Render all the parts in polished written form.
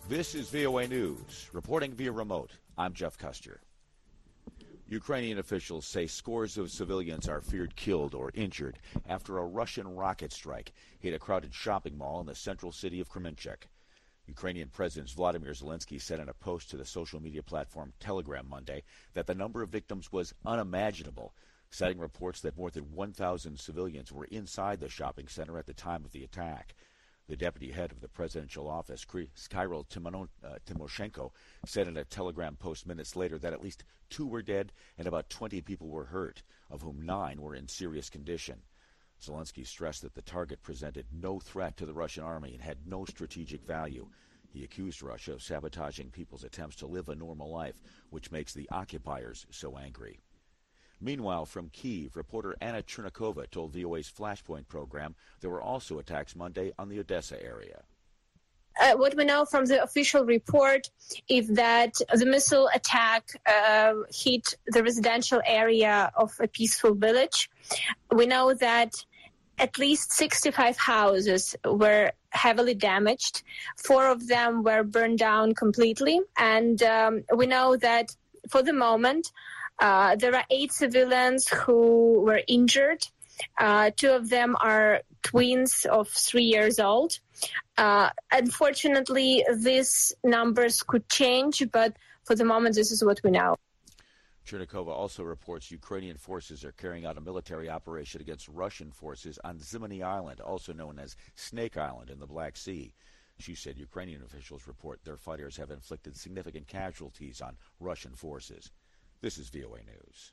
This is VOA News. Reporting via remote, I'm Jeff Custer. Ukrainian officials say scores of civilians are feared killed or injured after a Russian rocket strike hit a crowded shopping mall in the central city of Kremenchuk. Ukrainian President Vladimir Zelensky said in a post to the social media platform Telegram Monday that the number of victims was unimaginable, citing reports that more than 1,000 civilians were inside the shopping center at the time of the attack. The deputy head of the presidential office, Kirill Timoshenko, said in a Telegram post minutes later that at least 2 were dead and about 20 people were hurt, of whom 9 were in serious condition. Zelensky stressed that the target presented no threat to the Russian army and had no strategic value. He accused Russia of sabotaging people's attempts to live a normal life, which makes the occupiers so angry. Meanwhile, from Kyiv, reporter Anna Chernikova told VOA's Flashpoint program there were also attacks Monday on the Odessa area. What we know from the official report is that the missile attack hit the residential area of a peaceful village. We know that at least 65 houses were heavily damaged. 4 of them were burned down completely. And we know that for the moment, there are 8 civilians who were injured. 2 of them are twins of 3 years old. Unfortunately, these numbers could change, but for the moment, this is what we know. Chernikova also reports Ukrainian forces are carrying out a military operation against Russian forces on Zimny Island, also known as Snake Island in the Black Sea. She said Ukrainian officials report their fighters have inflicted significant casualties on Russian forces. This is VOA News.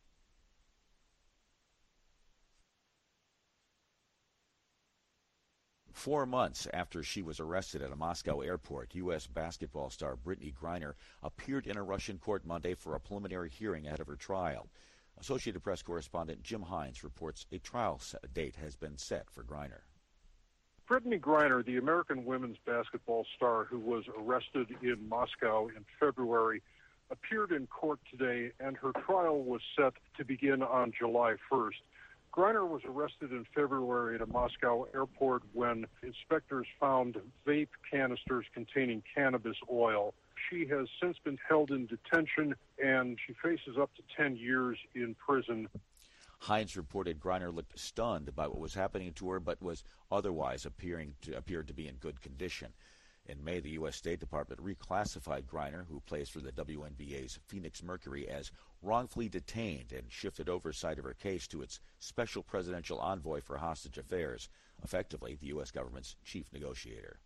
Four months after she was arrested at a Moscow airport, U.S. basketball star Brittany Griner appeared in a Russian court Monday for a preliminary hearing ahead of her trial. Associated Press correspondent Jim Hines reports a trial date has been set for Griner. Brittany Griner, the American women's basketball star who was arrested in Moscow in February, appeared in court today, and her trial was set to begin on July 1st. Griner was arrested in February at a Moscow airport when inspectors found vape canisters containing cannabis oil. She has since been held in detention, and she faces up to 10 years in prison. Hines reported Griner looked stunned by what was happening to her, but was otherwise appeared to be in good condition. In May, the U.S. State Department reclassified Griner, who plays for the WNBA's Phoenix Mercury, as wrongfully detained and shifted oversight of her case to its special presidential envoy for hostage affairs, effectively the U.S. government's chief negotiator.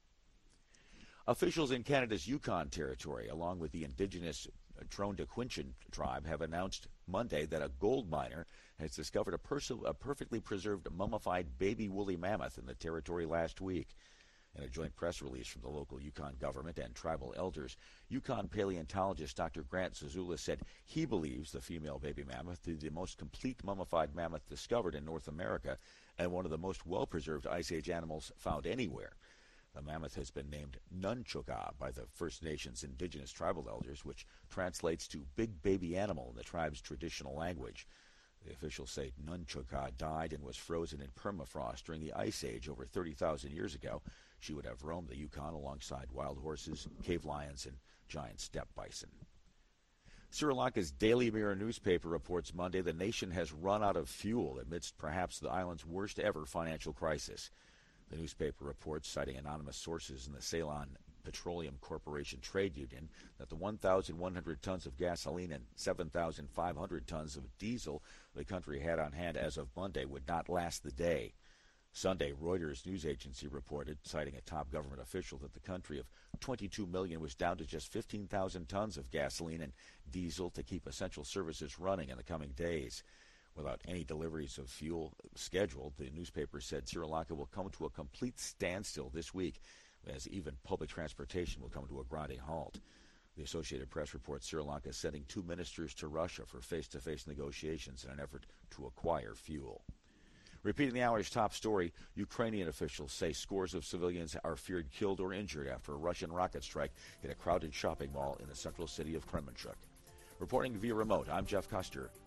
Officials in Canada's Yukon Territory, along with the indigenous Trondequinchen tribe, have announced Monday that a gold miner has discovered a perfectly preserved mummified baby woolly mammoth in the territory last week. In a joint press release from the local Yukon government and tribal elders, Yukon paleontologist Dr. Grant Zazula said he believes the female baby mammoth is the most complete mummified mammoth discovered in North America and one of the most well-preserved Ice Age animals found anywhere. The mammoth has been named Nunchuka by the First Nations indigenous tribal elders, which translates to big baby animal in the tribe's traditional language. The officials say Nunchuka died and was frozen in permafrost during the Ice Age over 30,000 years ago. She would have roamed the Yukon alongside wild horses, cave lions, and giant steppe bison. Sri Lanka's Daily Mirror newspaper reports Monday the nation has run out of fuel amidst perhaps the island's worst ever financial crisis. The newspaper reports, citing anonymous sources in the Ceylon Petroleum Corporation trade union, that the 1,100 tons of gasoline and 7,500 tons of diesel the country had on hand as of Monday would not last the day. Sunday, Reuters news agency reported, citing a top government official, that the country of 22 million was down to just 15,000 tons of gasoline and diesel to keep essential services running in the coming days. Without any deliveries of fuel scheduled, the newspaper said Sri Lanka will come to a complete standstill this week, as even public transportation will come to a grinding halt. The Associated Press reports Sri Lanka is sending 2 ministers to Russia for face-to-face negotiations in an effort to acquire fuel. Repeating the hour's top story, Ukrainian officials say scores of civilians are feared killed or injured after a Russian rocket strike hit a crowded shopping mall in the central city of Kremenchuk. Reporting via remote, I'm Jeff Custer.